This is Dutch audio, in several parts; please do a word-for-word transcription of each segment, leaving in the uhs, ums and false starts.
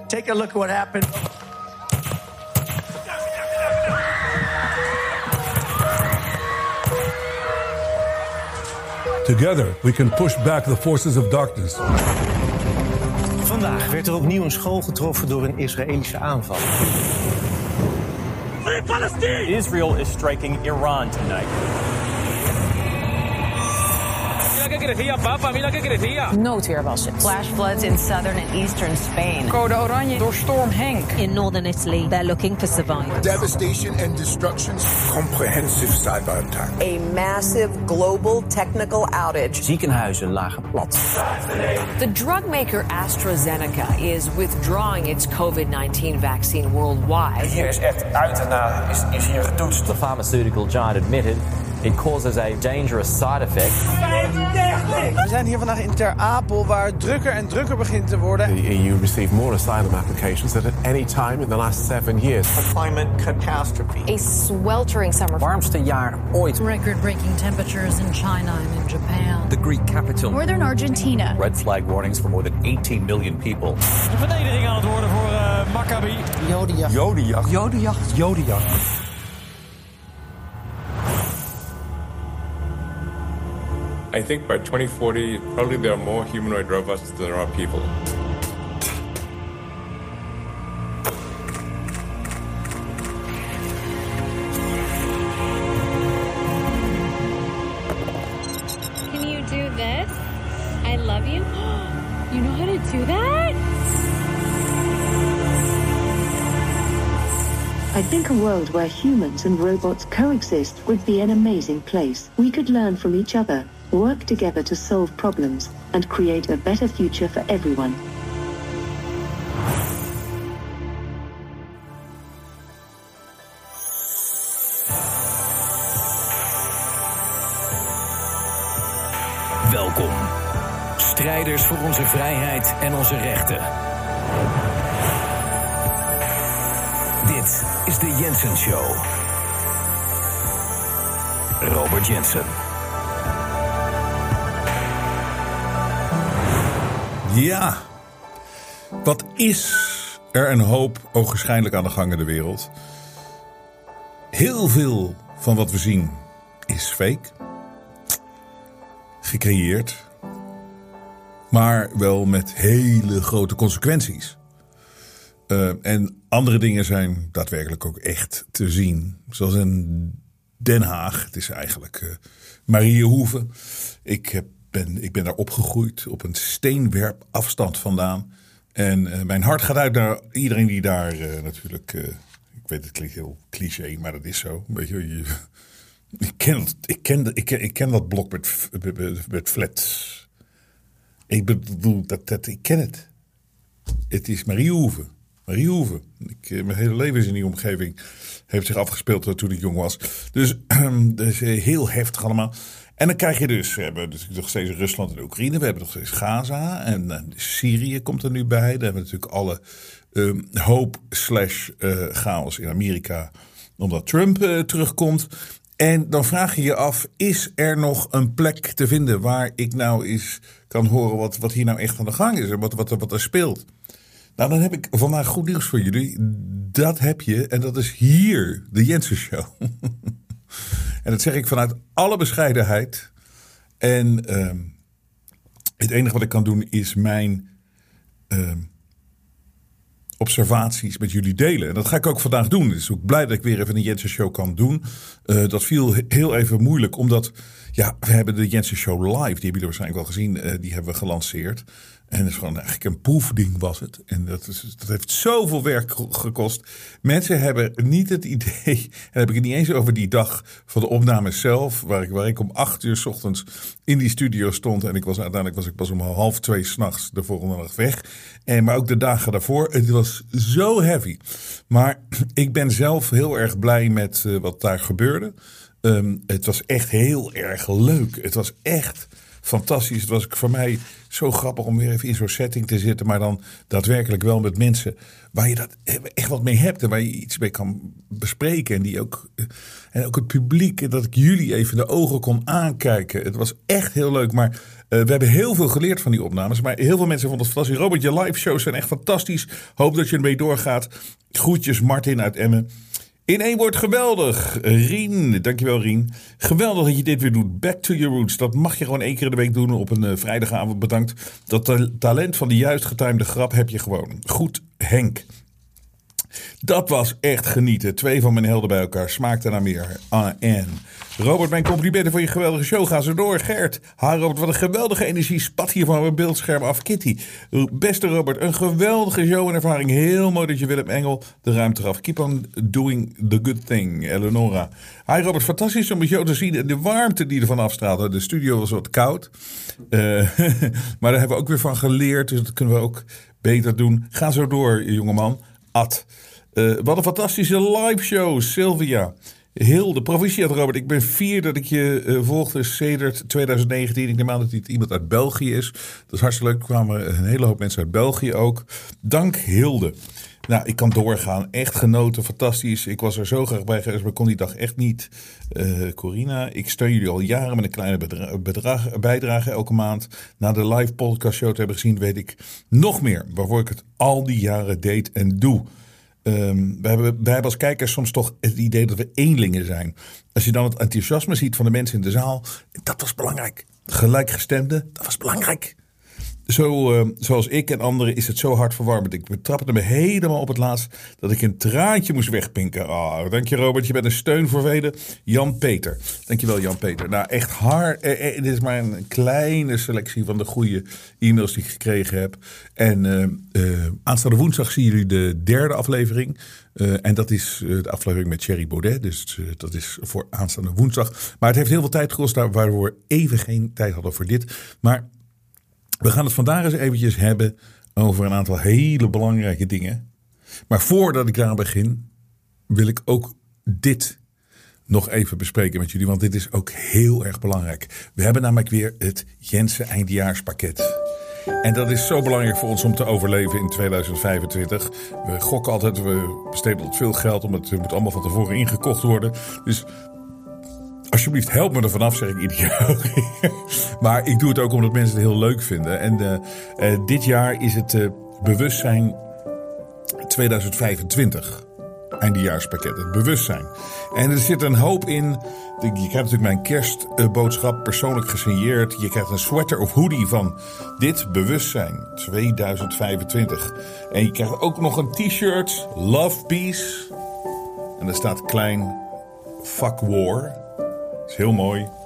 Take a look at what happened. Together we can push back the forces of darkness. Vandaag werd er opnieuw een school getroffen door een Israëlische aanval. Free Palestine! Israel is striking Iran tonight. Noodweer was het. Flash floods in southern and eastern Spain. Code oranje door storm Henk. In northern Italy, they're looking for survivors. Devastation and destruction. Comprehensive cyber attack. A massive global technical outage. Ziekenhuizen lagen plat. The drugmaker AstraZeneca is withdrawing its COVID nineteen vaccine worldwide. Hier is echt uit en na is, is hier getoetst. The pharmaceutical giant admitted it causes a dangerous side effect. We zijn hier vandaag in Ter Apel, waar het drukker en drukker begint te worden. The E U received more asylum applications than at any time in the last seven years. A climate catastrophe. A sweltering summer. Warmste jaar ooit. Record-breaking temperatures in China and in Japan. The Greek capital. Northern Argentina. Red flag warnings for more than eighteen million people. De verdediging aan het worden voor uh, Maccabi. Jodenjacht. Jodenjacht. Jodenjacht. Jodenjacht. I think by twenty forty, probably there are more humanoid robots than there are people. Can you do this? I love you. You know how to do that? I think a world where humans and robots coexist would be an amazing place. We could learn from each other, work together to solve problems, and create a better future for everyone. Welkom, strijders voor onze vrijheid en onze rechten. Dit is de Jensen Show. Robert Jensen. Ja, wat is er een hoop ogenschijnlijk aan de gang in de wereld. Heel veel van wat we zien is fake. Gecreëerd. Maar wel met hele grote consequenties. Uh, en andere dingen zijn daadwerkelijk ook echt te zien. Zoals in Den Haag. Het is eigenlijk uh, Mariëhoeve. Ik heb Ben, ik ben daar opgegroeid op een steenwerp afstand vandaan. En uh, mijn hart gaat uit naar iedereen die daar uh, natuurlijk... Uh, ik weet het klinkt heel cliché, maar dat is zo. Weet je, je, ik, ken, ik, ken, ik, ken, ik ken dat blok met, met, met flats. Ik bedoel, dat, dat, ik ken het. Het is Mariëhoeve. Mariëhoeve. Ik, uh, mijn hele leven is in die omgeving. Heeft zich afgespeeld toen ik jong was. Dus dat is heel heftig allemaal. En dan krijg je dus, we hebben dus nog steeds Rusland en Oekraïne. We hebben nog steeds Gaza. En uh, Syrië komt er nu bij. Daar hebben we natuurlijk alle uh, hoop slash uh, chaos in Amerika. Omdat Trump uh, terugkomt. En dan vraag je je af, is er nog een plek te vinden waar ik nou eens kan horen wat, wat hier nou echt aan de gang is. En wat, wat, wat er speelt. Nou, dan heb ik vandaag goed nieuws voor jullie. Dat heb je en dat is hier, de Jensen Show. En dat zeg ik vanuit alle bescheidenheid. En uh, het enige wat ik kan doen is mijn uh, observaties met jullie delen. En dat ga ik ook vandaag doen. Dus ik ben blij dat ik weer even een Jensen Show kan doen. Uh, dat viel heel even moeilijk, omdat ja, we hebben de Jensen Show live. Die hebben jullie waarschijnlijk wel gezien. Uh, die hebben we gelanceerd. En dat is gewoon eigenlijk een proefding was het. En dat, is, dat heeft zoveel werk gekost. Mensen hebben niet het idee... En dan heb ik het niet eens over die dag van de opname zelf. Waar ik, waar ik om acht uur 's ochtends in die studio stond. En ik was, uiteindelijk was ik pas om half twee 's nachts de volgende dag weg. En, maar ook de dagen daarvoor. Het was zo heavy. Maar ik ben zelf heel erg blij met uh, wat daar gebeurde. Um, het was echt heel erg leuk. Het was echt... fantastisch. Het was voor mij zo grappig om weer even in zo'n setting te zitten. Maar dan daadwerkelijk wel met mensen waar je dat echt wat mee hebt. En waar je iets mee kan bespreken. En die ook, en ook het publiek. En dat ik jullie even in de ogen kon aankijken. Het was echt heel leuk. Maar Uh, we hebben heel veel geleerd van die opnames. Maar heel veel mensen vonden het fantastisch. Robert, je live shows zijn echt fantastisch. Hoop dat je ermee doorgaat. Groetjes Martin uit Emmen. In één woord geweldig. Rien, dankjewel Rien. Geweldig dat je dit weer doet. Back to your roots. Dat mag je gewoon één keer in de week doen op een uh, vrijdagavond. Bedankt. Dat ta- talent van de juist getimede grap heb je gewoon. Goed, Henk. Dat was echt genieten. Twee van mijn helden bij elkaar. Smaakte naar meer. Ah, en Robert, mijn complimenten voor je geweldige show. Ga zo door. Gert. Ha, Robert, wat een geweldige energie. Spat hier van mijn beeldscherm af. Kitty. Beste Robert, een geweldige show en ervaring. Heel mooi dat je Willem Engel de ruimte gaf. Keep on doing the good thing. Eleonora. Hi Robert, fantastisch om met jou te zien. En de warmte die ervan afstraalde. De studio was wat koud. Uh, maar daar hebben we ook weer van geleerd. Dus dat kunnen we ook beter doen. Ga zo door, jongeman. Ad. Uh, wat een fantastische live show, Sylvia. Hilde, proficiat Robert. Ik ben fier dat ik je uh, volgde sedert twintig negentien. Ik neem aan dat het iemand uit België is. Dat is hartstikke leuk. Er kwamen een hele hoop mensen uit België ook. Dank Hilde. Nou, ik kan doorgaan. Echt genoten, fantastisch. Ik was er zo graag bij geweest, maar kon die dag echt niet. Uh, Corina, ik steun jullie al jaren met een kleine bedra- bedrag, bijdrage elke maand. Na de live podcast show te hebben gezien, weet ik nog meer waarvoor ik het al die jaren deed en doe. Um, wij, hebben, wij hebben als kijkers soms toch het idee dat we eenlingen zijn. Als je dan het enthousiasme ziet van de mensen in de zaal, dat was belangrijk. Gelijkgestemden, dat was belangrijk. Zo, uh, zoals ik en anderen is het zo hartverwarmend. Ik betrapte me helemaal op het laatst dat ik een traantje moest wegpinken. Oh, dank je Robert, je bent een steun voor velen. Jan-Peter. Dankjewel Jan-Peter. Nou echt hard. Eh, eh, dit is maar een kleine selectie van de goede e-mails die ik gekregen heb. En uh, uh, aanstaande woensdag zien jullie de derde aflevering. Uh, en dat is uh, de aflevering met Thierry Baudet. Dus uh, dat is voor aanstaande woensdag. Maar het heeft heel veel tijd gekost, waardoor we even geen tijd hadden voor dit. Maar we gaan het vandaag eens eventjes hebben over een aantal hele belangrijke dingen. Maar voordat ik daar begin, wil ik ook dit nog even bespreken met jullie. Want dit is ook heel erg belangrijk. We hebben namelijk weer het Jensen eindejaarspakket. En dat is zo belangrijk voor ons om te overleven in tweeduizend vijfentwintig. We gokken altijd, we besteden altijd veel geld, omdat het moet allemaal van tevoren ingekocht worden. Dus alsjeblieft, help me er vanaf, zeg ik ieder jaar ook. Maar ik doe het ook omdat mensen het heel leuk vinden. En uh, uh, dit jaar is het uh, bewustzijn tweeduizend vijfentwintig. Eindejaarspakket, het bewustzijn. En er zit een hoop in. Je krijgt natuurlijk mijn kerstboodschap persoonlijk gesigneerd. Je krijgt een sweater of hoodie van dit bewustzijn tweeduizend vijfentwintig. En je krijgt ook nog een t-shirt, Love Peace. En daar staat klein Fuck War. Dat is heel mooi. Uh,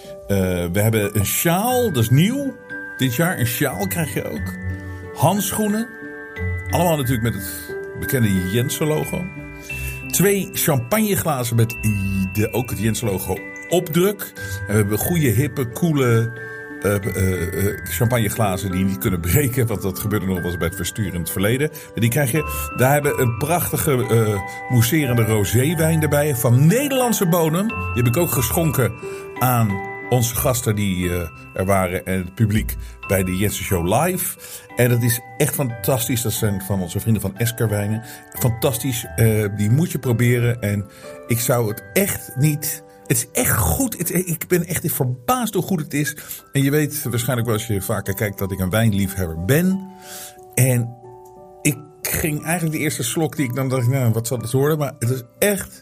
we hebben een sjaal, dat is nieuw. Dit jaar een sjaal krijg je ook. Handschoenen. Allemaal natuurlijk met het bekende Jensen logo. Twee champagneglazen met de, ook het Jensen logo opdruk. En we hebben goede, hippe, coole uh, uh, uh, champagneglazen die niet kunnen breken. Want dat gebeurde nog wel eens bij het verstuur in het verleden. Maar die krijg je. Daar hebben we een prachtige uh, mousserende roséwijn erbij. Van Nederlandse bodem. Die heb ik ook geschonken aan onze gasten die uh, er waren en het publiek bij de Jensen Show Live. En dat is echt fantastisch. Dat zijn van onze vrienden van Eskerwijnen. Fantastisch. Uh, die moet je proberen. En ik zou het echt niet. Het is echt goed. Het, ik ben echt verbaasd hoe goed het is. En je weet waarschijnlijk wel als je vaker kijkt dat ik een wijnliefhebber ben. En ik ging eigenlijk de eerste slok die ik dan dacht, nou wat zal het worden. Maar het is echt...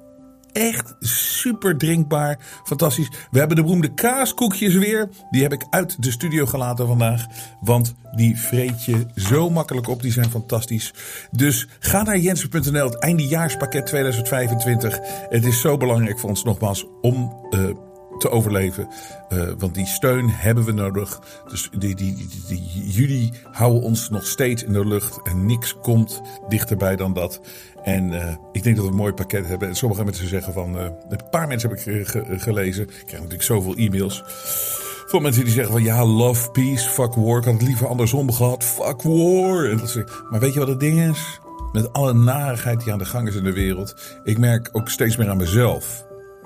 Echt super drinkbaar. Fantastisch. We hebben de beroemde kaaskoekjes weer. Die heb ik uit de studio gelaten vandaag. Want die vreet je zo makkelijk op. Die zijn fantastisch. Dus ga naar jensen punt n l. Het eindejaarspakket tweeduizend vijfentwintig. Het is zo belangrijk voor ons nogmaals om uh, te overleven. Uh, want die steun hebben we nodig. Dus die, die, die, die, jullie houden ons nog steeds in de lucht. En niks komt dichterbij dan dat. En uh, ik denk dat we een mooi pakket hebben. En sommige mensen zeggen van... Uh, een paar mensen heb ik ge- gelezen. Ik krijg natuurlijk zoveel e-mails. Voor mensen die zeggen van... Ja, love, peace, fuck war. Ik had het liever andersom gehad. Fuck war. En dat is, maar weet je wat het ding is? Met alle narigheid die aan de gang is in de wereld. Ik merk ook steeds meer aan mezelf.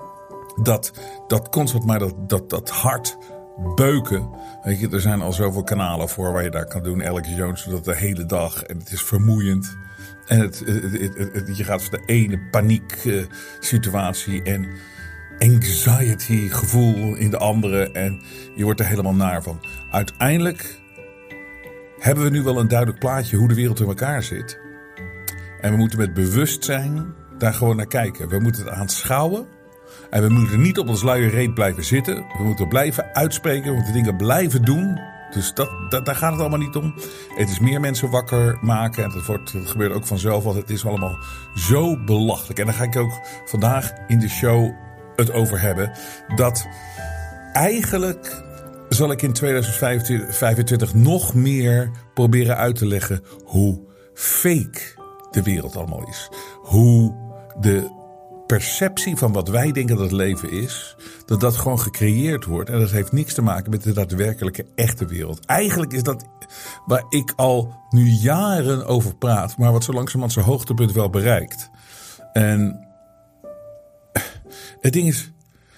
Dat, dat constant maar dat, dat, dat hart beuken. Weet je, er zijn al zoveel kanalen voor waar je daar kan doen. Alex Jones doet dat de hele dag. En het is vermoeiend. En het, het, het, het, het, je gaat van de ene paniek uh, situatie. En anxiety gevoel in de anderen en je wordt er helemaal naar van. Uiteindelijk hebben we nu wel een duidelijk plaatje hoe de wereld in elkaar zit. En we moeten met bewustzijn daar gewoon naar kijken. We moeten het aanschouwen. En we moeten niet op ons luie reet blijven zitten. We moeten blijven uitspreken. We moeten dingen blijven doen. Dus dat, dat, daar gaat het allemaal niet om. Het is meer mensen wakker maken. En dat, wordt, dat gebeurt ook vanzelf. Want het is allemaal zo belachelijk. En daar ga ik ook vandaag in de show het over hebben. Dat eigenlijk zal ik in tweeduizend vijfentwintig nog meer proberen uit te leggen hoe fake de wereld allemaal is. Hoe de perceptie van wat wij denken dat het leven is, dat dat gewoon gecreëerd wordt. En dat heeft niks te maken met de daadwerkelijke echte wereld. Eigenlijk is dat waar ik al nu jaren over praat, maar wat zo langzamerhand zijn hoogtepunt wel bereikt. En het ding is,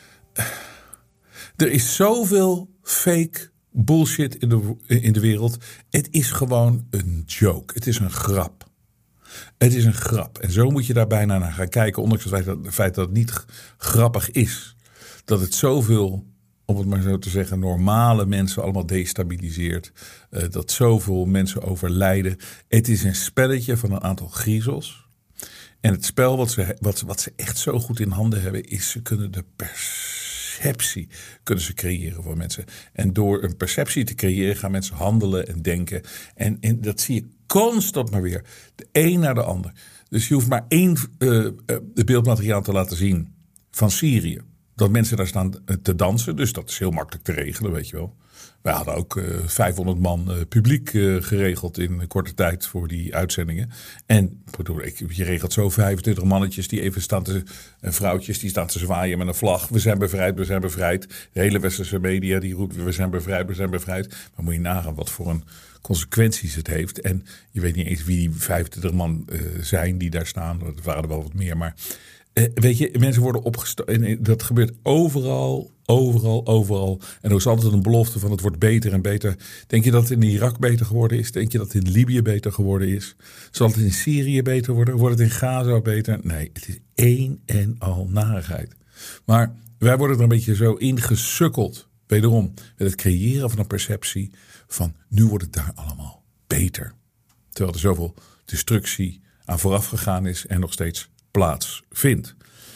er is zoveel fake bullshit in de, in de wereld. Het is gewoon een joke. Het is een grap. Het is een grap. En zo moet je daar bijna naar gaan kijken. Ondanks het feit dat, het feit dat het niet grappig is. Dat het zoveel, om het maar zo te zeggen, normale mensen allemaal destabiliseert. Uh, dat zoveel mensen overlijden. Het is een spelletje van een aantal griezels. En het spel wat ze, wat, wat ze echt zo goed in handen hebben, is ze kunnen de perceptie kunnen ze creëren voor mensen. En door een perceptie te creëren gaan mensen handelen en denken. En, en dat zie je constant maar weer. De een naar de ander. Dus je hoeft maar één uh, uh, beeldmateriaal te laten zien van Syrië. Dat mensen daar staan te dansen. Dus dat is heel makkelijk te regelen, weet je wel. Wij hadden ook uh, vijfhonderd man uh, publiek uh, geregeld in een korte tijd voor die uitzendingen. En bedoel, ik, je regelt zo vijfentwintig mannetjes die even staan te, en vrouwtjes die staan te zwaaien met een vlag. We zijn bevrijd, we zijn bevrijd. De hele westerse media die roept, we zijn bevrijd, we zijn bevrijd. Maar moet je nagaan wat voor een consequenties het heeft. En je weet niet eens wie die vijfentwintig man uh, zijn die daar staan. Er waren er wel wat meer, maar Uh, weet je, mensen worden opgestoken. En dat gebeurt overal, overal, overal. En er is altijd een belofte van het wordt beter en beter. Denk je dat het in Irak beter geworden is? Denk je dat het in Libië beter geworden is? Zal het in Syrië beter worden? Wordt het in Gaza beter? Nee, het is één en al narigheid. Maar wij worden er een beetje zo ingesukkeld. Wederom, met het creëren van een perceptie van nu wordt het daar allemaal beter. Terwijl er zoveel destructie aan vooraf gegaan is en nog steeds plaatsvindt.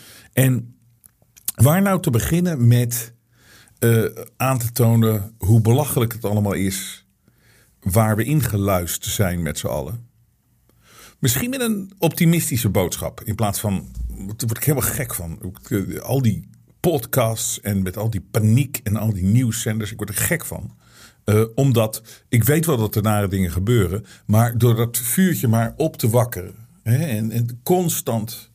En waar nou te beginnen met uh, aan te tonen hoe belachelijk het allemaal is, waar we ingeluisterd zijn met z'n allen. Misschien met een optimistische boodschap in plaats van, daar word ik helemaal gek van. Al die podcasts en met al die paniek en al die nieuwszenders, ik word er gek van. Uh, omdat ik weet wel dat er nare dingen gebeuren, maar door dat vuurtje maar op te wakkeren. He, en, en constant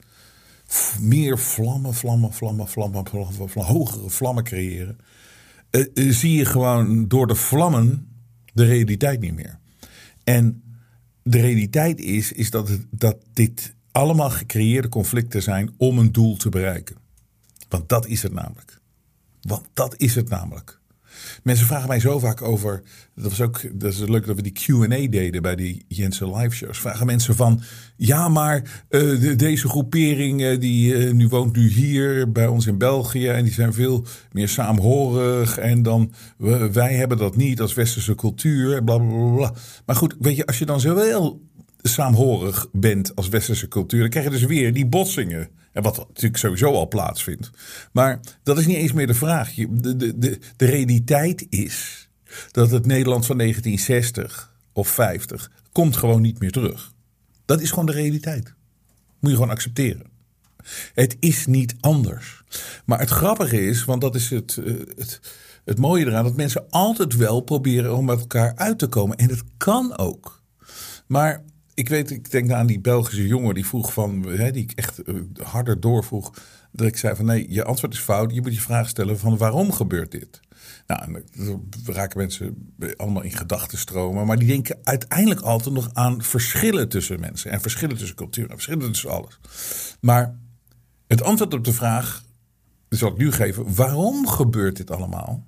meer vlammen, vlammen, vlammen, vlammen, vlammen, vlammen hogere vlammen creëren. Uh, uh, zie je gewoon door de vlammen de realiteit niet meer. En de realiteit is, is dat, het, dat dit allemaal gecreëerde conflicten zijn om een doel te bereiken. Want dat is het namelijk. Want dat is het namelijk. Mensen vragen mij zo vaak over, dat was ook, dat is leuk dat we die Q en A deden bij die Jensen live shows. Vragen mensen van, ja maar uh, de, deze groepering uh, die uh, nu woont nu hier bij ons in België en die zijn veel meer saamhorig en dan uh, wij hebben dat niet als westerse cultuur en bla bla bla bla. Maar goed, weet je, als je dan zo wel saamhorig bent als westerse cultuur, dan krijg je dus weer die botsingen. En wat natuurlijk sowieso al plaatsvindt. Maar dat is niet eens meer de vraag. De, de, de, de realiteit is dat het Nederland van negentien zestig of vijftig komt gewoon niet meer terug. Dat is gewoon de realiteit. Moet je gewoon accepteren. Het is niet anders. Maar het grappige is, want dat is het, het, het mooie eraan, dat mensen altijd wel proberen om met elkaar uit te komen. En dat kan ook. Maar ik weet, ik denk aan die Belgische jongen die vroeg van, hè, die ik echt harder doorvroeg. Dat ik zei van nee, je antwoord is fout. Je moet je vraag stellen van waarom gebeurt dit? Nou, dan raken mensen allemaal in gedachtenstromen. Maar die denken uiteindelijk altijd nog aan verschillen tussen mensen. En verschillen tussen cultuur en verschillen tussen alles. Maar het antwoord op de vraag zal ik nu geven. Waarom gebeurt dit allemaal?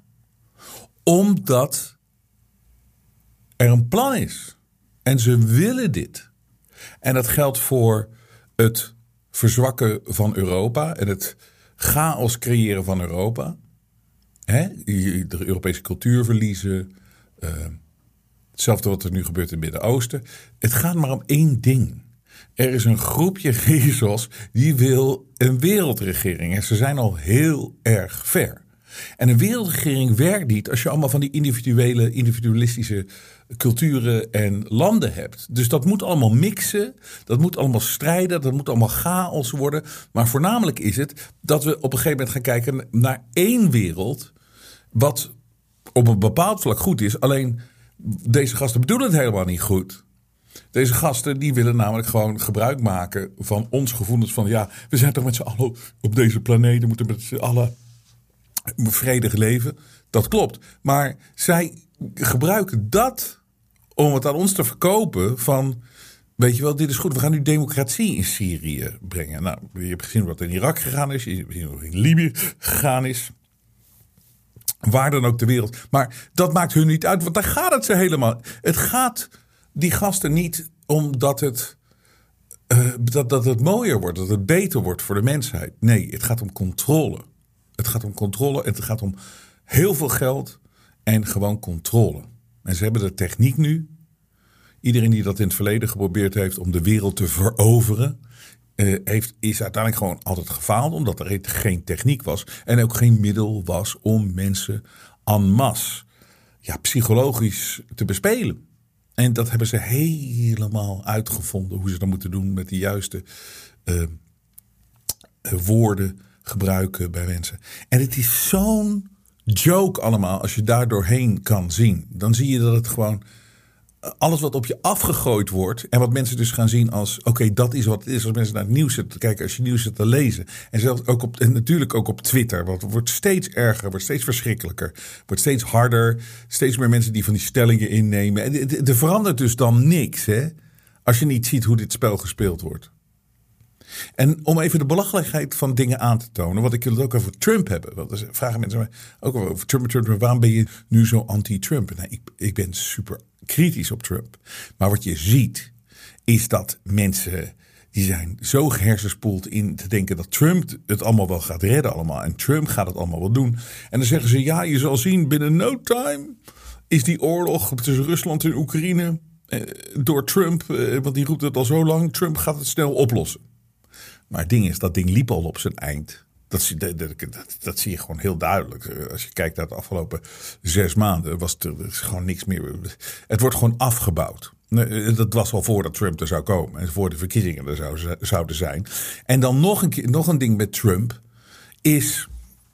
Omdat er een plan is. En ze willen dit. En dat geldt voor het verzwakken van Europa en het chaos creëren van Europa. Hè? De Europese cultuur verliezen. Uh, hetzelfde wat er nu gebeurt in het Midden-Oosten. Het gaat maar om één ding. Er is een groepje gezels die wil een wereldregering. En ze zijn al heel erg ver. En een wereldregering werkt niet als je allemaal van die individuele, individualistische culturen en landen hebt. Dus dat moet allemaal mixen, dat moet allemaal strijden, dat moet allemaal chaos worden. Maar voornamelijk is het dat we op een gegeven moment gaan kijken naar één wereld, wat op een bepaald vlak goed is. Alleen deze gasten bedoelen het helemaal niet goed. Deze gasten die willen namelijk gewoon gebruik maken van ons gevoelens van ja, we zijn toch met z'n allen op deze planeet, we moeten met z'n allen vredig leven. Dat klopt. Maar zij gebruiken dat om het aan ons te verkopen van, weet je wel, dit is goed. We gaan nu democratie in Syrië brengen. Nou, je hebt gezien wat in Irak gegaan is. Je hebt gezien wat in Libië gegaan is. Waar dan ook ter wereld. Maar dat maakt hun niet uit, want daar gaat het ze helemaal. Het gaat die gasten niet omdat het, uh, dat, dat het mooier wordt, dat het beter wordt voor de mensheid. Nee, het gaat om controle. Het gaat om controle. Het gaat om heel veel geld en gewoon controle. En ze hebben de techniek nu. Iedereen die dat in het verleden geprobeerd heeft om de wereld te veroveren, Uh, heeft, is uiteindelijk gewoon altijd gefaald, omdat er geen techniek was en ook geen middel was om mensen en masse ja, psychologisch te bespelen. En dat hebben ze helemaal uitgevonden, hoe ze dat moeten doen met de juiste uh, uh, woorden gebruiken bij mensen. En het is zo'n joke allemaal, als je daar doorheen kan zien. Dan zie je dat het gewoon alles wat op je afgegooid wordt en wat mensen dus gaan zien als oké, okay, dat is wat het is als mensen naar het nieuws zitten te kijken, als je nieuws zit te lezen. En zelfs ook op, en natuurlijk ook op Twitter, want het wordt steeds erger, wordt steeds verschrikkelijker, wordt steeds harder, steeds meer mensen die van die stellingen innemen. En er verandert dus dan niks, hè, als je niet ziet hoe dit spel gespeeld wordt. En om even de belachelijkheid van dingen aan te tonen, want ik wil het ook over Trump hebben. Want dan vragen mensen mij ook over Trump, Trump, waarom ben je nu zo anti-Trump? Nou, ik, ik ben super kritisch op Trump. Maar wat je ziet is dat mensen die zijn zo gehersenspoeld in te denken dat Trump het allemaal wel gaat redden allemaal. En Trump gaat het allemaal wel doen. En dan zeggen ze ja, je zal zien binnen no time is die oorlog tussen Rusland en Oekraïne eh, door Trump, eh, want die roept het al zo lang, Trump gaat het snel oplossen. Maar het ding is, dat ding liep al op zijn eind. Dat, dat, dat, dat zie je gewoon heel duidelijk. Als je kijkt naar de afgelopen zes maanden, was er, er is gewoon niks meer. Het wordt gewoon afgebouwd. Dat was al voordat Trump er zou komen. En voor de verkiezingen er zou, zouden zijn. En dan nog een, keer, nog een ding met Trump is,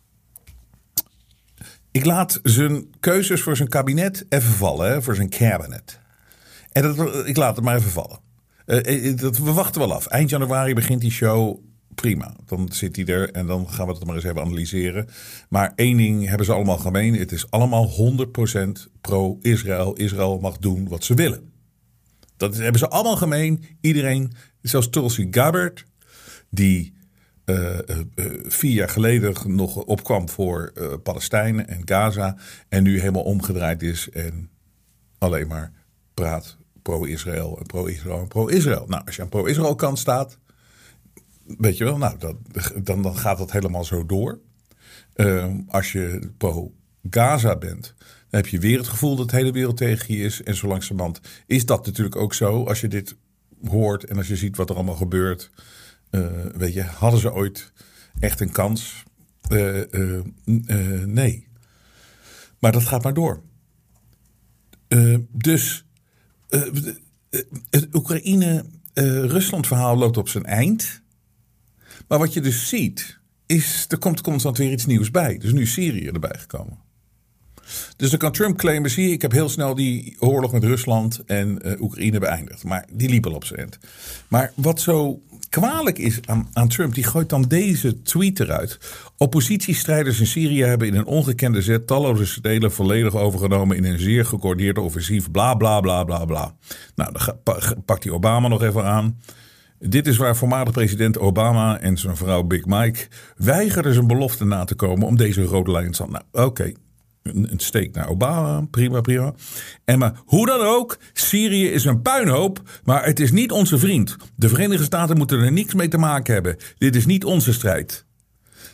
ik laat zijn keuzes voor zijn kabinet even vallen. Hè, voor zijn cabinet. En dat, ik laat het maar even vallen. Uh, dat, we wachten wel af. Eind januari begint die show. Prima, dan zit hij er en dan gaan we het maar eens even analyseren. Maar één ding hebben ze allemaal gemeen. Het is allemaal honderd procent pro-Israël. Israël mag doen wat ze willen. Dat hebben ze allemaal gemeen. Iedereen, zelfs Tulsi Gabbard, die uh, uh, vier jaar geleden nog opkwam voor uh, Palestijnen en Gaza. En nu helemaal omgedraaid is en alleen maar praat pro-Israël en pro-Israël en pro-Israël. Nou, als je aan pro-Israël kant staat, weet je wel, nou, dat, dan, dan gaat dat helemaal zo door. Uh, als je pro-Gaza bent, dan heb je weer het gevoel dat de hele wereld tegen je is. En zo langzamerhand is dat natuurlijk ook zo. Als je dit hoort en als je ziet wat er allemaal gebeurt. Uh, weet je, hadden ze ooit echt een kans? Uh, uh, uh, nee. Maar dat gaat maar door. Uh, dus uh, het Oekraïne-Rusland verhaal loopt op zijn eind. Maar wat je dus ziet, is er komt constant weer iets nieuws bij. Dus nu is Syrië erbij gekomen. Dus dan kan Trump claimen, zie je, ik heb heel snel die oorlog met Rusland en uh, Oekraïne beëindigd. Maar die liep al op zijn eind. Maar wat zo kwalijk is aan, aan Trump, die gooit dan deze tweet eruit. Oppositiestrijders in Syrië hebben in een ongekende zet talloze delen volledig overgenomen in een zeer gecoördineerd offensief. Bla, bla, bla, bla, bla. Nou, dan pakt hij Obama nog even aan. Dit is waar voormalig president Obama en zijn vrouw Big Mike weigerden zijn belofte na te komen om deze rode lijn te staan. Nou, oké. Okay. Een, een steek naar Obama, prima, prima. En maar hoe dan ook, Syrië is een puinhoop, maar het is niet onze vriend. De Verenigde Staten moeten er niks mee te maken hebben. Dit is niet onze strijd.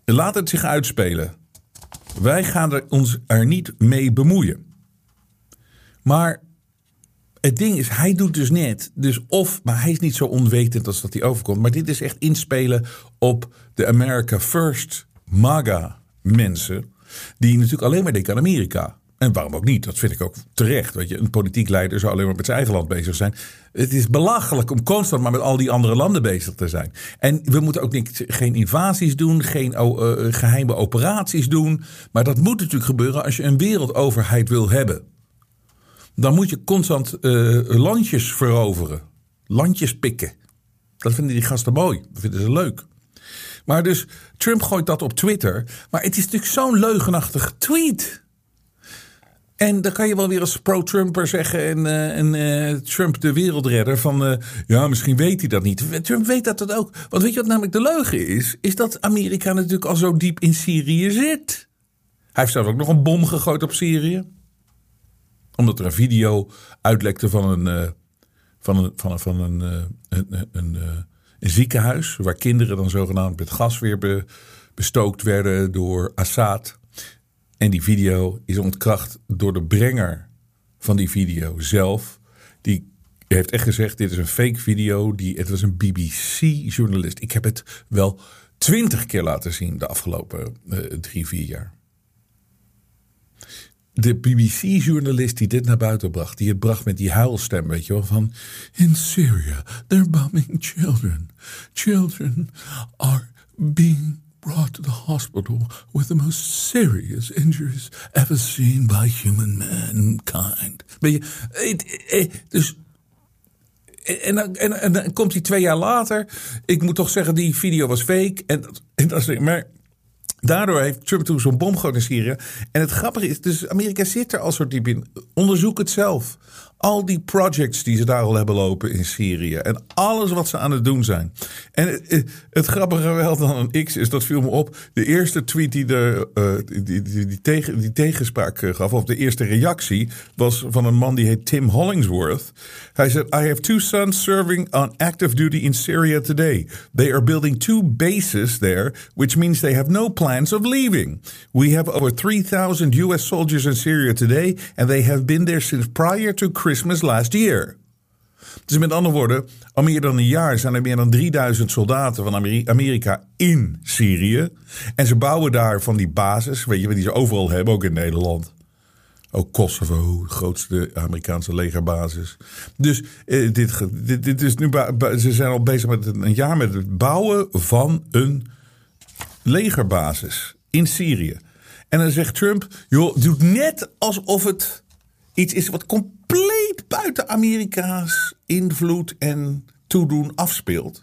Laat het zich uitspelen. Wij gaan er ons er niet mee bemoeien. Maar het ding is, hij doet dus net. Dus of, maar hij is niet zo onwetend als dat hij overkomt. Maar dit is echt inspelen op de America First MAGA mensen. Die natuurlijk alleen maar denken aan Amerika. En waarom ook niet? Dat vind ik ook terecht. Weet je, een politiek leider zou alleen maar met zijn eigen land bezig zijn. Het is belachelijk om constant maar met al die andere landen bezig te zijn. En we moeten ook niet, geen invasies doen, geen uh, geheime operaties doen. Maar dat moet natuurlijk gebeuren als je een wereldoverheid wil hebben. Dan moet je constant uh, landjes veroveren. Landjes pikken. Dat vinden die gasten mooi. Dat vinden ze leuk. Maar dus, Trump gooit dat op Twitter. Maar het is natuurlijk zo'n leugenachtige tweet. En dan kan je wel weer als pro-Trumper zeggen en, uh, en uh, Trump de wereldredder van uh, ja, misschien weet hij dat niet. Trump weet dat dat ook. Want weet je wat namelijk de leugen is? Is dat Amerika natuurlijk al zo diep in Syrië zit. Hij heeft zelf ook nog een bom gegooid op Syrië. Omdat er een video uitlekte van een, uh, van een, van een, van een, uh, een, een, een, uh, een ziekenhuis. Waar kinderen dan zogenaamd met gas weer be, bestookt werden door Assad. En die video is ontkracht door de brenger van die video zelf. Die heeft echt gezegd, dit is een fake video. Die, het was een B B C-journalist. Ik heb het wel twintig keer laten zien de afgelopen uh, drie, vier jaar. De B B C-journalist die dit naar buiten bracht. Die het bracht met die huilstem, weet je wel. Van, in Syria, they're bombing children. Children are being brought to the hospital with the most serious injuries ever seen by human mankind. Weet je, het, het, dus, en, dan, en, en dan komt hij twee jaar later. Ik moet toch zeggen, die video was fake. En, en dat is, maar daardoor heeft Trump toen zo'n bom gegooid in Syrië. En het grappige is, dus Amerika zit er al zo diep in. Onderzoek het zelf. Al die projects die ze daar al hebben lopen in Syrië. En alles wat ze aan het doen zijn. En het, het grappige wel dan een X is, dat viel me op. De eerste tweet die, de, uh, die, die, die, tegen, die tegenspraak gaf, of de eerste reactie, was van een man die heet Tim Hollingsworth. Hij zei, I have two sons serving on active duty in Syria today. They are building two bases there, which means they have no plans of leaving. We have over three thousand U S soldiers in Syria today, and they have been there since prior to Christmas last year. Dus met andere woorden, al meer dan een jaar zijn er meer dan drieduizend soldaten van Amerika in Syrië. En ze bouwen daar van die bases, weet je, die ze overal hebben, ook in Nederland. Ook Kosovo, de grootste Amerikaanse legerbasis. Dus eh, dit, dit, dit is nu, ze zijn al bezig met een jaar met het bouwen van een legerbasis in Syrië. En dan zegt Trump, joh, doet net alsof het iets is wat compleet buiten Amerika's invloed en toedoen afspeelt.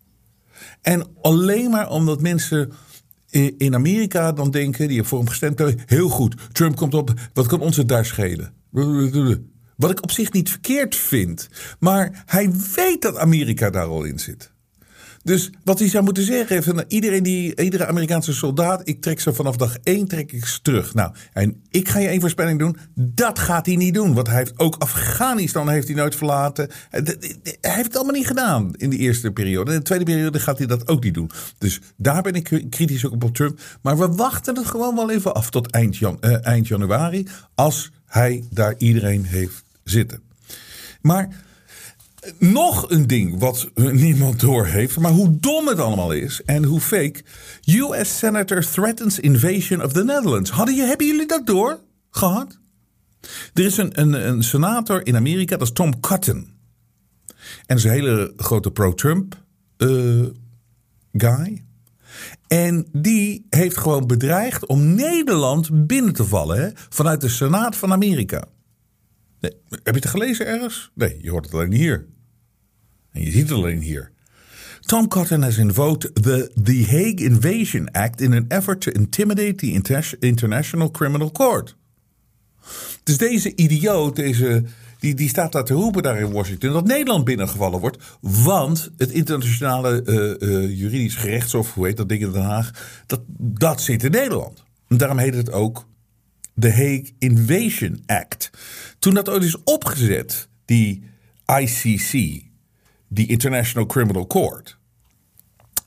En alleen maar omdat mensen in Amerika dan denken, die voor hem gestemd hebben, heel goed, Trump komt op, wat kan ons het daar schelen? Wat ik op zich niet verkeerd vind. Maar hij weet dat Amerika daar al in zit. Dus wat hij zou moeten zeggen is, iedereen die, iedere Amerikaanse soldaat, ik trek ze vanaf dag één trek ik ze terug. Nou, en ik ga je één voorspelling doen, dat gaat hij niet doen. Want hij heeft ook Afghanistan heeft hij nooit verlaten. Hij heeft het allemaal niet gedaan in de eerste periode. In de tweede periode gaat hij dat ook niet doen. Dus daar ben ik kritisch ook op Trump. Maar we wachten het gewoon wel even af tot eind, jan, uh, eind januari, als hij daar iedereen heeft zitten. Maar nog een ding wat niemand door heeft, maar hoe dom het allemaal is en hoe fake. U S Senator threatens invasion of the Netherlands. Hadden je, hebben jullie dat door gehad? Er is een, een, een senator in Amerika, dat is Tom Cotton. En dat is een hele grote pro-Trump uh, guy. En die heeft gewoon bedreigd om Nederland binnen te vallen, hè, vanuit de Senaat van Amerika. Nee, heb je het gelezen ergens? Nee, je hoort het alleen hier. En je ziet het alleen hier. Tom Cotton has invoked the, the Hague Invasion Act in an effort to intimidate the Inter- International Criminal Court. Dus deze idioot, deze, die, die staat daar te roepen daar in Washington, dat Nederland binnengevallen wordt. Want het internationale uh, uh, juridisch gerechtshof, hoe heet dat ding in Den Haag, dat, dat zit in Nederland. En daarom heet het ook de Hague Invasion Act. Toen dat ooit is opgezet, die I C C, die International Criminal Court,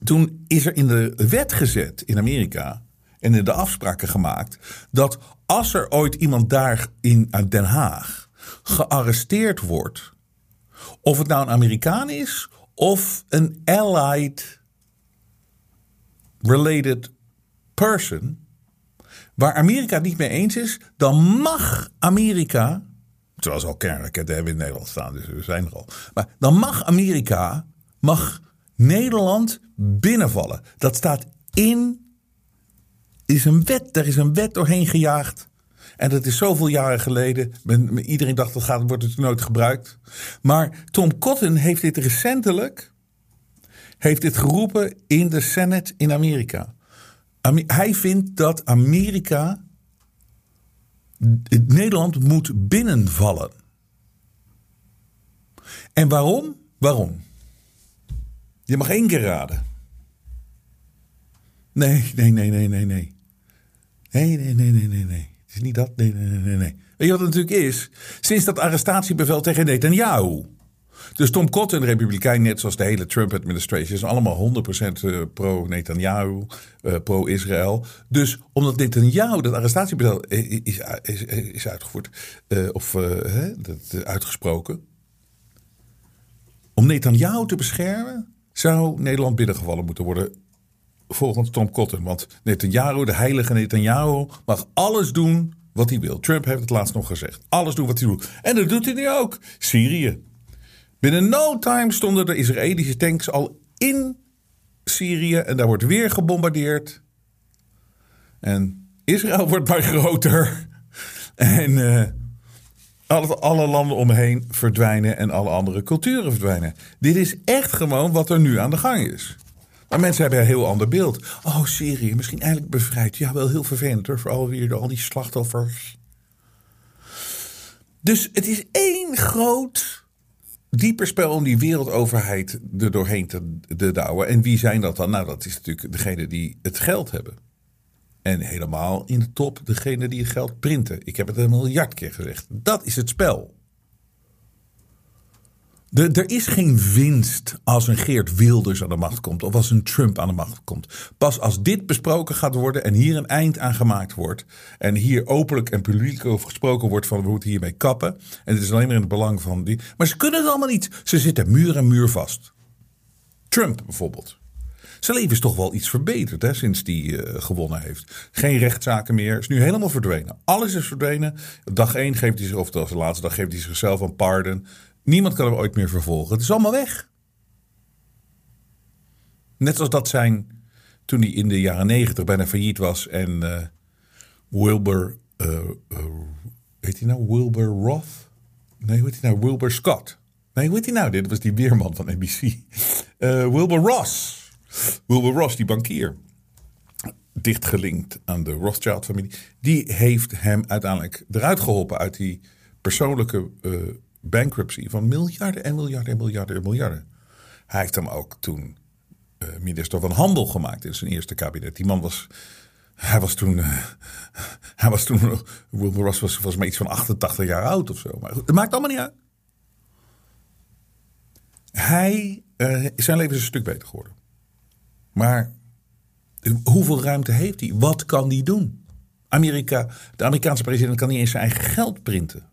toen is er in de wet gezet in Amerika en in de afspraken gemaakt dat als er ooit iemand daar in Den Haag gearresteerd wordt, of het nou een Amerikaan is of een allied related person, waar Amerika het niet mee eens is, dan mag Amerika, terwijl ze al kernraketten hebben in Nederland staan, dus we zijn er al, maar dan mag Amerika, mag Nederland binnenvallen. Dat staat in, is een wet, daar is een wet doorheen gejaagd. En dat is zoveel jaren geleden. Iedereen dacht dat gaat, wordt het nooit gebruikt. Maar Tom Cotton heeft dit recentelijk, heeft dit geroepen in de Senate in Amerika. Hij vindt dat Amerika Nederland moet binnenvallen. En waarom? Waarom? Je mag één keer raden. Nee, nee, nee, nee, nee, nee. Nee, nee, nee, nee, nee, nee. Het is niet dat. Nee, nee, nee, nee. Weet je wat het natuurlijk is? Sinds dat arrestatiebevel tegen Netanyahu. Dus Tom Cotton, de Republikein, net zoals de hele Trump-administration, is allemaal honderd procent pro-Netanyahu, uh, pro-Israël. Dus omdat Netanyahu dat arrestatiebevel is, is, is uitgevoerd, uh, of uh, hè, dat, uitgesproken. Om Netanyahu te beschermen, zou Nederland binnengevallen moeten worden. Volgens Tom Cotton. Want Netanyahu, de heilige Netanyahu, mag alles doen wat hij wil. Trump heeft het laatst nog gezegd. Alles doen wat hij wil. En dat doet hij nu ook. Syrië. Binnen no time stonden de Israëlische tanks al in Syrië. En daar wordt weer gebombardeerd. En Israël wordt maar groter. En uh, alle, alle landen omheen verdwijnen. En alle andere culturen verdwijnen. Dit is echt gewoon wat er nu aan de gang is. Maar mensen hebben een heel ander beeld. Oh, Syrië, misschien eindelijk bevrijd. Ja, wel heel vervelend hoor, voor al, weer, al die slachtoffers. Dus het is één groot dieper spel om die wereldoverheid er doorheen te, te douwen. En wie zijn dat dan? Nou, dat is natuurlijk degene die het geld hebben. En helemaal in de top degene die het geld printen. Ik heb het een miljard keer gezegd. Dat is het spel. De, er is geen winst als een Geert Wilders aan de macht komt of als een Trump aan de macht komt. Pas als dit besproken gaat worden en hier een eind aan gemaakt wordt en hier openlijk en publiek over gesproken wordt van we moeten hiermee kappen. En het is alleen maar in het belang van die. Maar ze kunnen het allemaal niet. Ze zitten muur en muur vast. Trump bijvoorbeeld. Zijn leven is toch wel iets verbeterd hè, sinds hij uh, gewonnen heeft. Geen rechtszaken meer. Is nu helemaal verdwenen. Alles is verdwenen. Dag één geeft hij zich, of de laatste dag geeft hij zichzelf een pardon. Niemand kan hem ooit meer vervolgen. Het is allemaal weg. Net zoals dat zijn toen hij in de jaren negentig bijna failliet was. En uh, Wilbur, uh, uh, heet hij nou Wilbur Roth? Nee, hoe heet hij nou? Wilbur Scott. Nee, hoe heet hij nou? Dit was die weerman van N B C. Uh, Wilbur Ross. Wilbur Ross, die bankier. Dicht gelinkt aan de Rothschild-familie. Die heeft hem uiteindelijk eruit geholpen uit die persoonlijke Uh, bankruptcy van miljarden en miljarden en miljarden en miljarden. Hij heeft hem ook toen uh, minister van Handel gemaakt in zijn eerste kabinet. Die man was, hij was toen, uh, hij was toen, uh, Wilbur Ross was volgens mij iets van achtentachtig jaar oud of zo. Maar het maakt allemaal niet uit. Hij, uh, zijn leven is een stuk beter geworden. Maar hoeveel ruimte heeft hij? Wat kan hij doen? Amerika, de Amerikaanse president kan niet eens zijn eigen geld printen.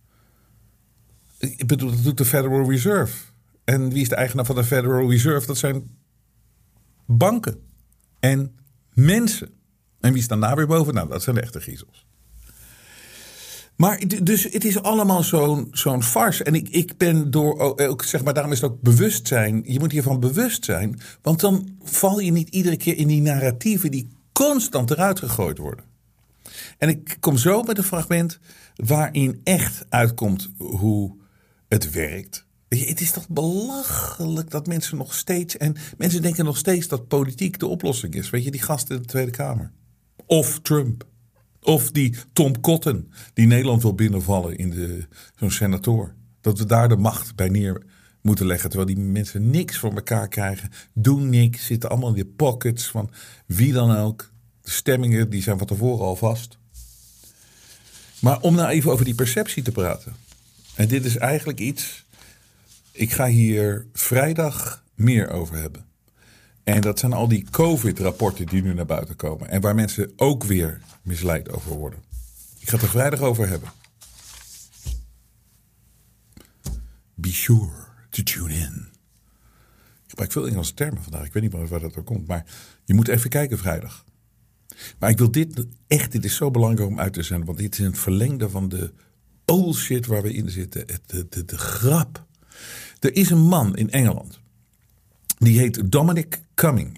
Ik bedoel, dat doet de Federal Reserve. En wie is de eigenaar van de Federal Reserve? Dat zijn banken en mensen. En wie staat daar weer boven? Nou, dat zijn de echte griezels. Maar dus het is allemaal zo'n, zo'n farce. En ik, ik ben door, ook, zeg maar, daarom is het ook bewustzijn. Je moet hiervan bewust zijn. Want dan val je niet iedere keer in die narratieven die constant eruit gegooid worden. En ik kom zo met een fragment waarin echt uitkomt hoe het werkt. Het is toch belachelijk dat mensen nog steeds, en mensen denken nog steeds dat politiek de oplossing is. Weet je, die gasten in de Tweede Kamer. Of Trump. Of die Tom Cotton, die Nederland wil binnenvallen in de, zo'n senator. Dat we daar de macht bij neer moeten leggen. Terwijl die mensen niks voor elkaar krijgen. Doen niks. Zitten allemaal in de pockets van wie dan ook. De stemmingen die zijn van tevoren al vast. Maar om nou even over die perceptie te praten. En dit is eigenlijk iets. Ik ga hier vrijdag meer over hebben. En dat zijn al die COVID-rapporten die nu naar buiten komen. En waar mensen ook weer misleid over worden. Ik ga het er vrijdag over hebben. Be sure to tune in. Ik gebruik veel Engelse termen vandaag. Ik weet niet meer waar dat door komt. Maar je moet even kijken vrijdag. Maar ik wil dit echt, dit is zo belangrijk om uit te zenden. Want dit is een verlengde van de bullshit waar we in zitten. De, de, de grap. Er is een man in Engeland. Die heet Dominic Cummings.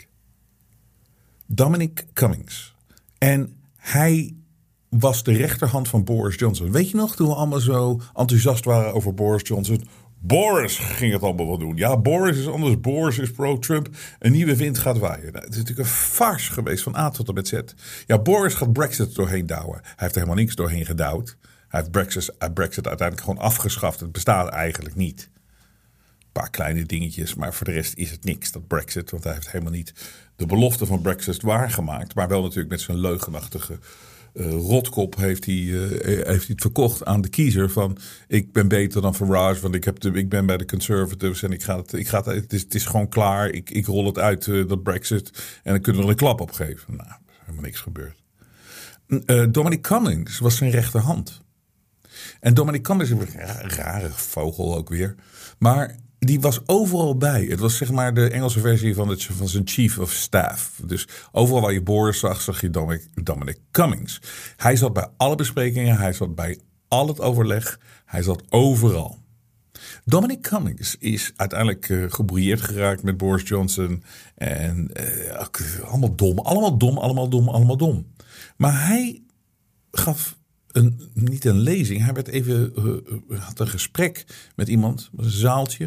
Dominic Cummings. En hij was de rechterhand van Boris Johnson. Weet je nog, toen we allemaal zo enthousiast waren over Boris Johnson. Boris ging het allemaal wel doen. Ja, Boris is anders. Boris is pro-Trump. Een nieuwe wind gaat waaien. Nou, het is natuurlijk een farce geweest van A tot en met Z. Ja, Boris gaat Brexit doorheen douwen. Hij heeft er helemaal niks doorheen gedouwd. Hij heeft Brexit, Brexit uiteindelijk gewoon afgeschaft. Het bestaat eigenlijk niet. Een paar kleine dingetjes, maar voor de rest is het niks, dat Brexit. Want hij heeft helemaal niet de belofte van Brexit waargemaakt. Maar wel natuurlijk met zijn leugenachtige uh, rotkop heeft hij, uh, heeft hij het verkocht aan de kiezer. Van ik ben beter dan Farage, want ik, heb de, ik ben bij de Conservatives. En ik ga het, ik ga het, het, is, het is gewoon klaar. Ik, ik rol het uit, uh, dat Brexit. En dan kunnen we er een klap op geven. Nou, er is helemaal niks gebeurd. Uh, Dominic Cummings was zijn rechterhand. En Dominic Cummings is een rare vogel ook weer. Maar die was overal bij. Het was zeg maar de Engelse versie van, het, van zijn chief of staff. Dus overal waar je Boris zag, zag je Dominic, Dominic Cummings. Hij zat bij alle besprekingen. Hij zat bij al het overleg. Hij zat overal. Dominic Cummings is uiteindelijk uh, gebrouilleerd geraakt met Boris Johnson. En uh, allemaal dom, allemaal dom, allemaal dom, allemaal dom. Maar hij gaf een, niet een lezing. Hij werd even, uh, had een gesprek met iemand, een zaaltje.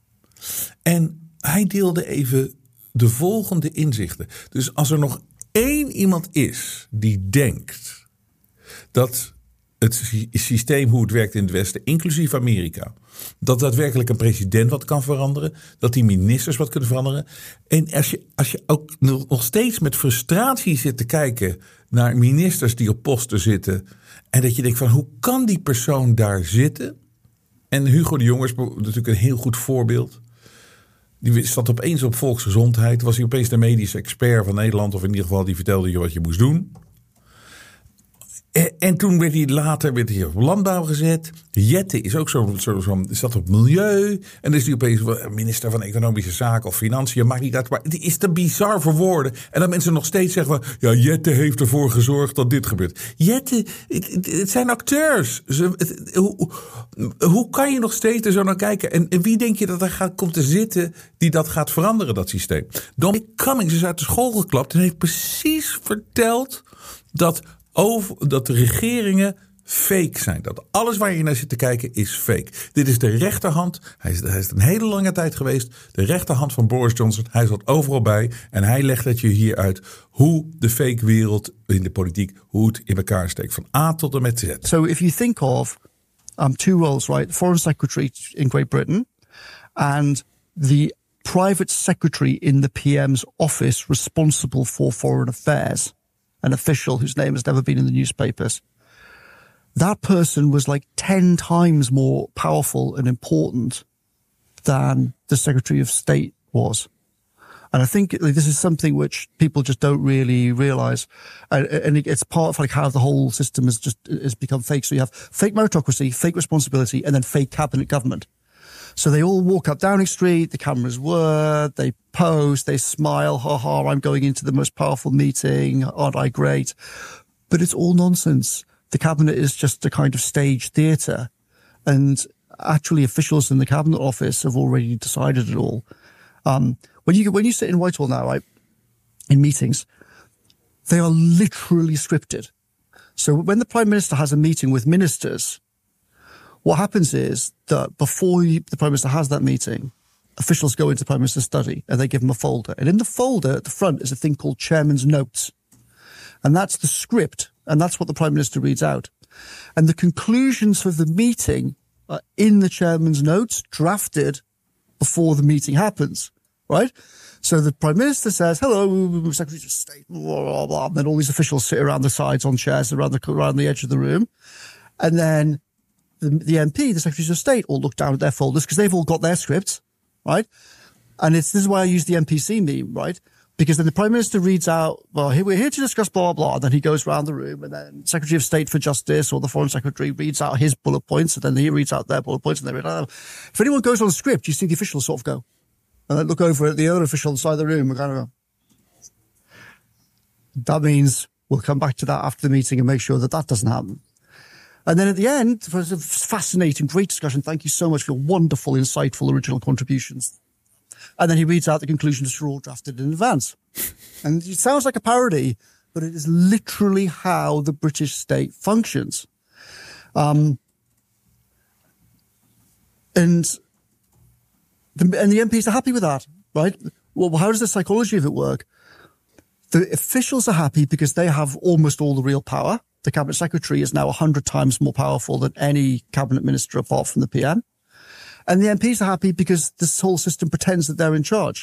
En hij deelde even de volgende inzichten. Dus als er nog één iemand is die denkt dat het systeem hoe het werkt in het Westen, inclusief Amerika, dat daadwerkelijk een president wat kan veranderen, dat die ministers wat kunnen veranderen. En als je, als je ook nog steeds met frustratie zit te kijken naar ministers die op posten zitten en dat je denkt van hoe kan die persoon daar zitten? En Hugo de Jonge is natuurlijk een heel goed voorbeeld. Die zat opeens op volksgezondheid. Was hij opeens de medische expert van Nederland. Of in ieder geval die vertelde je wat je moest doen. En, en toen werd hij later werd hij op landbouw gezet. Jette is ook zo, zo, zo zat op milieu. En dan is hij opeens minister van Economische Zaken of Financiën. Maakt niet uit. Maar het is te bizar voor woorden. En dat mensen nog steeds zeggen van, ja, Jette heeft ervoor gezorgd dat dit gebeurt. Jette, het, het zijn acteurs. Ze, het, hoe, hoe kan je nog steeds er zo naar kijken? En, en wie denk je dat er gaat, komt te zitten die dat gaat veranderen, dat systeem? Dominic Cummings is uit de school geklapt en heeft precies verteld dat over dat de regeringen fake zijn. Dat alles waar je naar zit te kijken is fake. Dit is de rechterhand. Hij is, hij is een hele lange tijd geweest. De rechterhand van Boris Johnson. Hij zat overal bij. En hij legt het je hier uit hoe de fake wereld in de politiek, hoe het in elkaar steekt. Van A tot en met Z. So if you think of um, two roles, right? The Foreign Secretary in Great Britain and the private secretary in the P M's office responsible for foreign affairs. An official whose name has never been in the newspapers. That person was like ten times more powerful and important than the Secretary of State was. And I think this is something which people just don't really realize. And, and it's part of like how the whole system has just has become fake. So you have fake meritocracy, fake responsibility, and then fake cabinet government. So they all walk up Downing Street, the cameras whir, they pose, they smile, ha ha, I'm going into the most powerful meeting, aren't I great? But it's all nonsense. The cabinet is just a kind of stage theatre. And actually officials in the cabinet office have already decided it all. Um, when you when you sit in Whitehall now, right, in meetings, they are literally scripted. So when the Prime Minister has a meeting with ministers, what happens is that before you, the Prime Minister has that meeting, officials go into the Prime Minister's study and they give him a folder. And in the folder at the front is a thing called Chairman's Notes. And that's the script. And that's what the Prime Minister reads out. And the conclusions of the meeting are in the Chairman's Notes, drafted before the meeting happens, right? So the Prime Minister says, hello, Secretary of State, blah, blah, blah. And then all these officials sit around the sides on chairs around the, around the edge of the room. And then The, the M P, the Secretaries of State, all look down at their folders because they've all got their scripts, right? And it's, this is why I use the N P C meme, right? Because then the Prime Minister reads out, well, here, we're here to discuss blah, blah, blah. Then he goes around the room, and then Secretary of State for Justice or the Foreign Secretary reads out his bullet points, and then he reads out their bullet points, and they read out. If anyone goes on script, you see the officials sort of go, and then look over at the other official on the side of the room and kind of go, that means we'll come back to that after the meeting and make sure that that doesn't happen. And then at the end, it was a fascinating, great discussion. Thank you so much for your wonderful, insightful, original contributions. And then he reads out the conclusions which are all drafted in advance. And it sounds like a parody, but it is literally how the British state functions. Um, and, the, and the M Ps are happy with that, right? Well, how does the psychology of it work? The officials are happy because they have almost all the real power. The cabinet secretary is now a hundred times more powerful than any cabinet minister apart from the P M. And the M Ps are happy because this whole system pretends that they're in charge.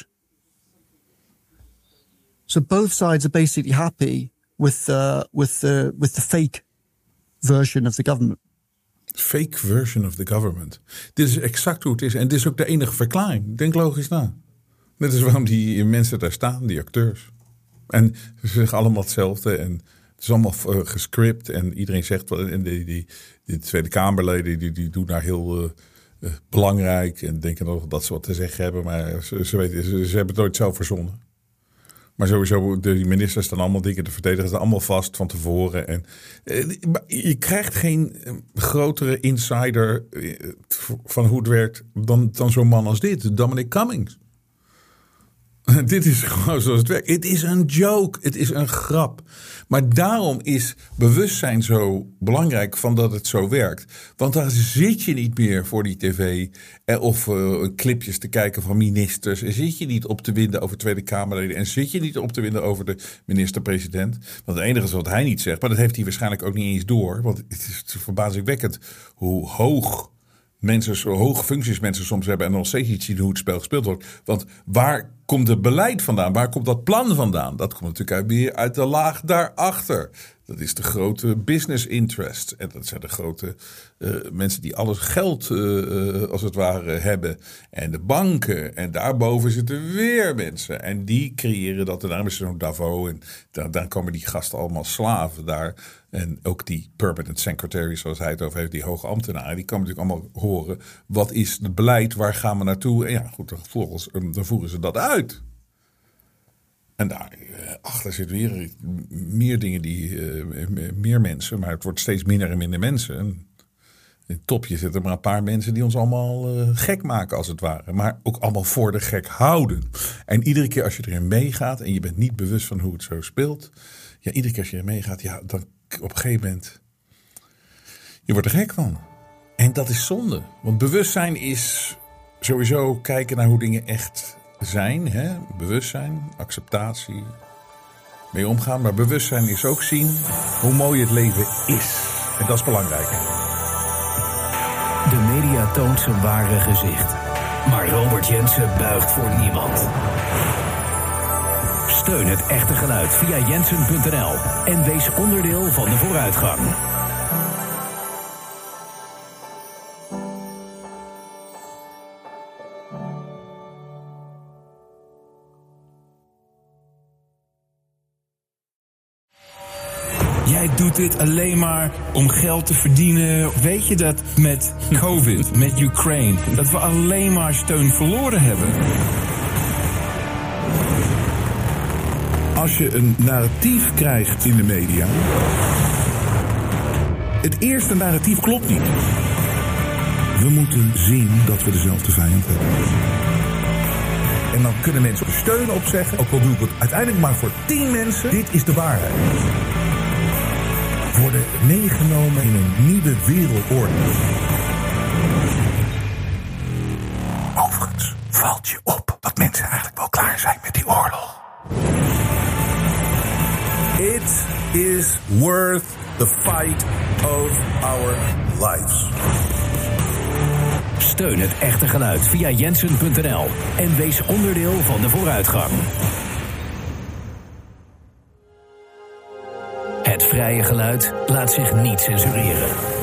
So both sides are basically happy with uh, with the with the fake version of the government. Fake version of the government. Dit is exact hoe het is. En dit is ook de enige verklaring. Denk logisch na. Dit is waarom die mensen daar staan, die acteurs. En ze zeggen allemaal hetzelfde. En het is allemaal uh, gescript. En iedereen zegt, en die, die, die Tweede Kamerleden, die, die doen daar heel uh, uh, belangrijk. En denken nog dat ze wat te zeggen hebben. Maar ze, ze, weten, ze, ze hebben het nooit zelf verzonnen. Maar sowieso, de ministers staan allemaal dingen te verdedigen. Ze zijn allemaal vast van tevoren. En uh, je krijgt geen uh, grotere insider uh, van hoe het werkt dan, dan zo'n man als dit. Dominic Cummings. Dit is gewoon zoals het werkt. Het is een joke. Het is een grap. Maar daarom is bewustzijn zo belangrijk van dat het zo werkt. Want dan zit je niet meer voor die tv of uh, clipjes te kijken van ministers. En zit je niet op te winden over Tweede Kamerleden. En zit je niet op te winden over de minister-president. Want het enige is wat hij niet zegt. Maar dat heeft hij waarschijnlijk ook niet eens door. Want het is verbazingwekkend hoe hoog mensen, zo hoge functies mensen soms hebben en nog steeds niet zien hoe het spel gespeeld wordt. Want waar komt het beleid vandaan? Waar komt dat plan vandaan? Dat komt natuurlijk weer uit de laag daarachter. Dat is de grote business interest. En dat zijn de grote uh, mensen die alles geld uh, als het ware hebben. En de banken. En daarboven zitten weer mensen. En die creëren dat. En daarom is er zo'n Davos. En daar, daar komen die gasten allemaal slaven daar. En ook die permanent secretary, zoals hij het over heeft, die hoge ambtenaren, die komen natuurlijk allemaal horen. Wat is het beleid? Waar gaan we naartoe? En ja, goed, vervolgens dan voeren ze dat uit. En daarachter zitten weer meer dingen, die uh, meer mensen, maar het wordt steeds minder en minder mensen. En in het topje zitten maar een paar mensen die ons allemaal uh, gek maken als het ware. Maar ook allemaal voor de gek houden. En iedere keer als je erin meegaat en je bent niet bewust van hoe het zo speelt. Ja, iedere keer als je erin meegaat, ja, dan op een gegeven moment, je wordt er gek van. En dat is zonde. Want bewustzijn is sowieso kijken naar hoe dingen echt zijn. Hè? Bewustzijn, acceptatie, mee omgaan. Maar bewustzijn is ook zien hoe mooi het leven is. En dat is belangrijk. De media toont zijn ware gezicht. Maar Robert Jensen buigt voor niemand. Steun het echte geluid via jensen punt n l en wees onderdeel van de vooruitgang. Jij doet dit alleen maar om geld te verdienen. Weet je dat met COVID, met Ukraine, dat we alleen maar steun verloren hebben? Als je een narratief krijgt in de media, het eerste narratief klopt niet. We moeten zien dat we dezelfde vijand hebben. En dan kunnen mensen er steun op zeggen, ook al doe ik het uiteindelijk maar voor tien mensen. Dit is de waarheid. We worden meegenomen in een nieuwe wereldorde. Overigens valt je op dat mensen eigenlijk wel klaar zijn met die oorlog. It is worth the fight of our lives. Steun het echte geluid via jensen punt n l en wees onderdeel van de vooruitgang. Het vrije geluid laat zich niet censureren.